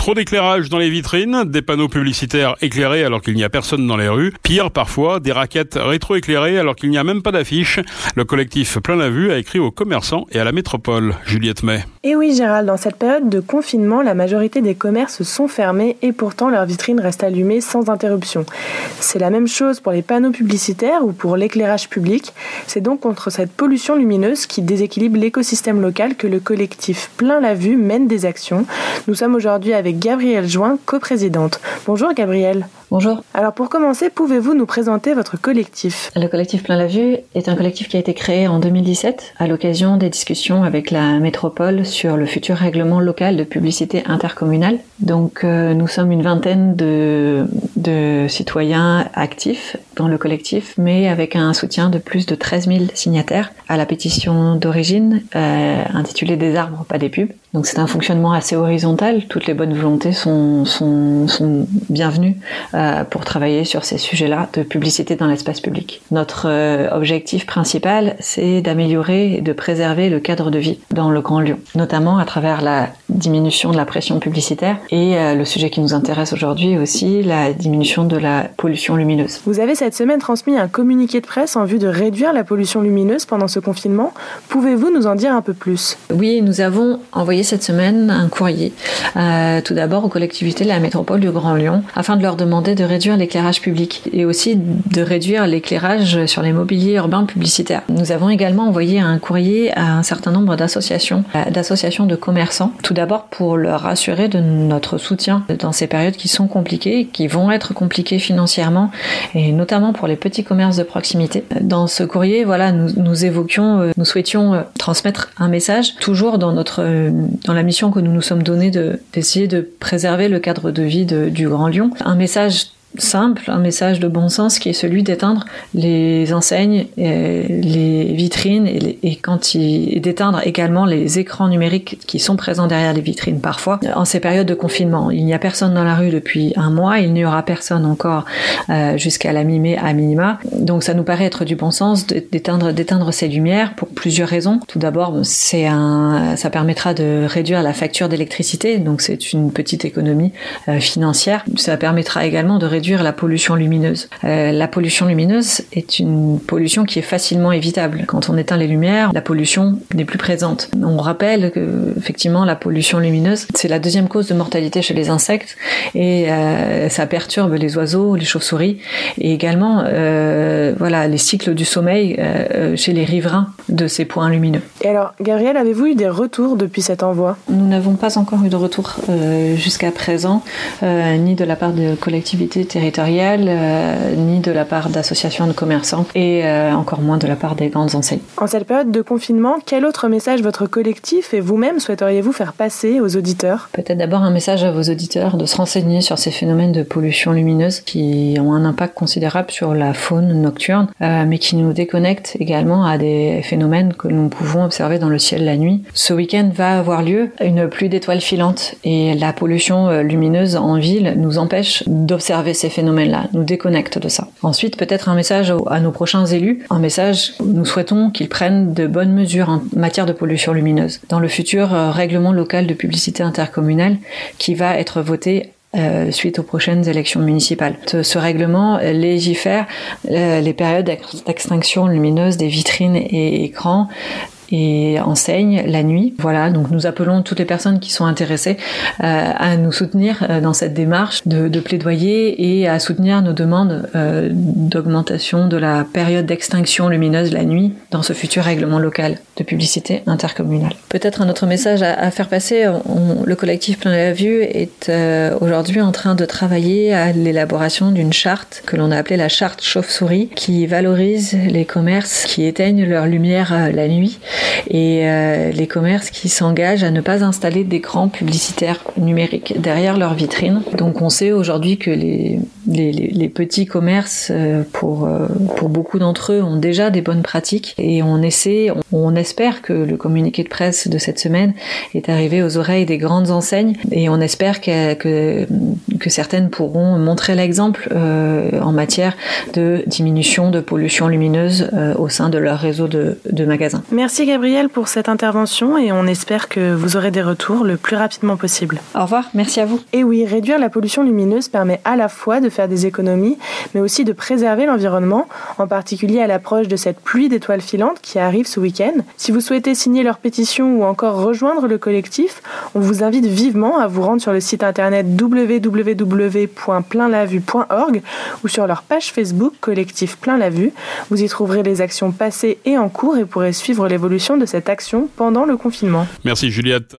Trop d'éclairage dans les vitrines, des panneaux publicitaires éclairés alors qu'il n'y a personne dans les rues. Pire, parfois, des raquettes rétro-éclairées alors qu'il n'y a même pas d'affiche. Le collectif Plein la Vue a écrit aux commerçants et à la métropole. Juliette May. Et oui Gérald, dans cette période de confinement, la majorité des commerces sont fermés et pourtant leurs vitrines restent allumées sans interruption. C'est la même chose pour les panneaux publicitaires ou pour l'éclairage public. C'est donc contre cette pollution lumineuse qui déséquilibre l'écosystème local que le collectif Plein la Vue mène des actions. Nous sommes aujourd'hui avec Gabrielle Join, coprésidente. Bonjour Gabrielle. Bonjour. Alors pour commencer, pouvez-vous nous présenter votre collectif ? Le collectif Plein la Vue est un collectif qui a été créé en 2017 à l'occasion des discussions avec la métropole sur le futur règlement local de publicité intercommunale. Donc nous sommes une vingtaine de citoyens actifs dans le collectif, mais avec un soutien de plus de 13 000 signataires à la pétition d'origine intitulée Des arbres, pas des pubs. Donc c'est un fonctionnement assez horizontal, toutes les bonnes volontés sont bienvenues pour travailler sur ces sujets-là de publicité dans l'espace public. Notre objectif principal, c'est d'améliorer et de préserver le cadre de vie dans le Grand Lyon, notamment à travers la diminution de la pression publicitaire et le sujet qui nous intéresse aujourd'hui aussi, la diminution de la pollution lumineuse. Vous avez cette semaine transmis un communiqué de presse en vue de réduire la pollution lumineuse pendant ce confinement. Pouvez-vous nous en dire un peu plus ? Oui, nous avons envoyé cette semaine un courrier, tout d'abord aux collectivités de la métropole du Grand Lyon, afin de leur demander de réduire l'éclairage public et aussi de réduire l'éclairage sur les mobiliers urbains publicitaires. Nous avons également envoyé un courrier à un certain nombre d'associations de commerçants, tout d'abord pour leur assurer de notre soutien dans ces périodes qui sont compliquées, qui vont être compliquées financièrement, et notamment pour les petits commerces de proximité. Dans ce courrier, nous souhaitions transmettre un message, toujours dans la mission que nous nous sommes donnée d'essayer de préserver le cadre de vie du Grand Lyon. Un message simple, un message de bon sens qui est celui d'éteindre les enseignes, les vitrines et d'éteindre également les écrans numériques qui sont présents derrière les vitrines parfois en ces périodes de confinement. Il n'y a personne dans la rue depuis un mois, il n'y aura personne encore jusqu'à la mi-mai à minima. Donc ça nous paraît être du bon sens d'éteindre ces lumières pour plusieurs raisons. Tout d'abord, ça permettra de réduire la facture d'électricité, donc c'est une petite économie financière. Ça permettra également de réduire la pollution lumineuse. La pollution lumineuse est une pollution qui est facilement évitable. Quand on éteint les lumières, la pollution n'est plus présente. On rappelle que, effectivement, la pollution lumineuse, c'est la deuxième cause de mortalité chez les insectes et ça perturbe les oiseaux, les chauves-souris et également les cycles du sommeil chez les riverains de ces points lumineux. Et alors, Gabrielle, avez-vous eu des retours depuis cet envoi ? Nous n'avons pas encore eu de retour jusqu'à présent, ni de la part de collectivités territoriales, ni de la part d'associations de commerçants et encore moins de la part des grandes enseignes. En cette période de confinement, quel autre message votre collectif et vous-même souhaiteriez-vous faire passer aux auditeurs ? Peut-être d'abord un message à vos auditeurs de se renseigner sur ces phénomènes de pollution lumineuse qui ont un impact considérable sur la faune nocturne, mais qui nous déconnectent également à des phénomènes que nous pouvons observer dans le ciel la nuit. Ce week-end va avoir lieu une pluie d'étoiles filantes et la pollution lumineuse en ville nous empêche d'observer ces phénomènes-là, nous déconnecte de ça. Ensuite, peut-être un message à nos prochains élus, nous souhaitons qu'ils prennent de bonnes mesures en matière de pollution lumineuse. Dans le futur règlement local de publicité intercommunale qui va être voté suite aux prochaines élections municipales. Ce règlement légifère les périodes d'extinction lumineuse des vitrines et écrans et enseignes la nuit. Voilà, donc nous appelons toutes les personnes qui sont intéressées à nous soutenir dans cette démarche de plaidoyer et à soutenir nos demandes d'augmentation de la période d'extinction lumineuse la nuit dans ce futur règlement local de publicité intercommunale. Peut-être un autre message à faire passer, le collectif Plein la Vue est aujourd'hui en train de travailler à l'élaboration d'une charte que l'on a appelée la charte chauve-souris qui valorise les commerces qui éteignent leur lumière la nuit et les commerces qui s'engagent à ne pas installer d'écrans publicitaires numériques derrière leurs vitrines. Donc on sait aujourd'hui que les petits commerces, pour beaucoup d'entre eux, ont déjà des bonnes pratiques et on espère que le communiqué de presse de cette semaine est arrivé aux oreilles des grandes enseignes et on espère que certaines pourront montrer l'exemple en matière de diminution de pollution lumineuse au sein de leur réseau de magasins. Merci Gabrielle pour cette intervention et on espère que vous aurez des retours le plus rapidement possible. Au revoir, merci à vous. Et oui, réduire la pollution lumineuse permet à la fois de faire des économies, mais aussi de préserver l'environnement, en particulier à l'approche de cette pluie d'étoiles filantes qui arrive ce week-end. Si vous souhaitez signer leur pétition ou encore rejoindre le collectif, on vous invite vivement à vous rendre sur le site internet www.pleinlavue.org ou sur leur page Facebook Collectif Plein la Vue. Vous y trouverez les actions passées et en cours et pourrez suivre l'évolution de cette action pendant le confinement. Merci Juliette.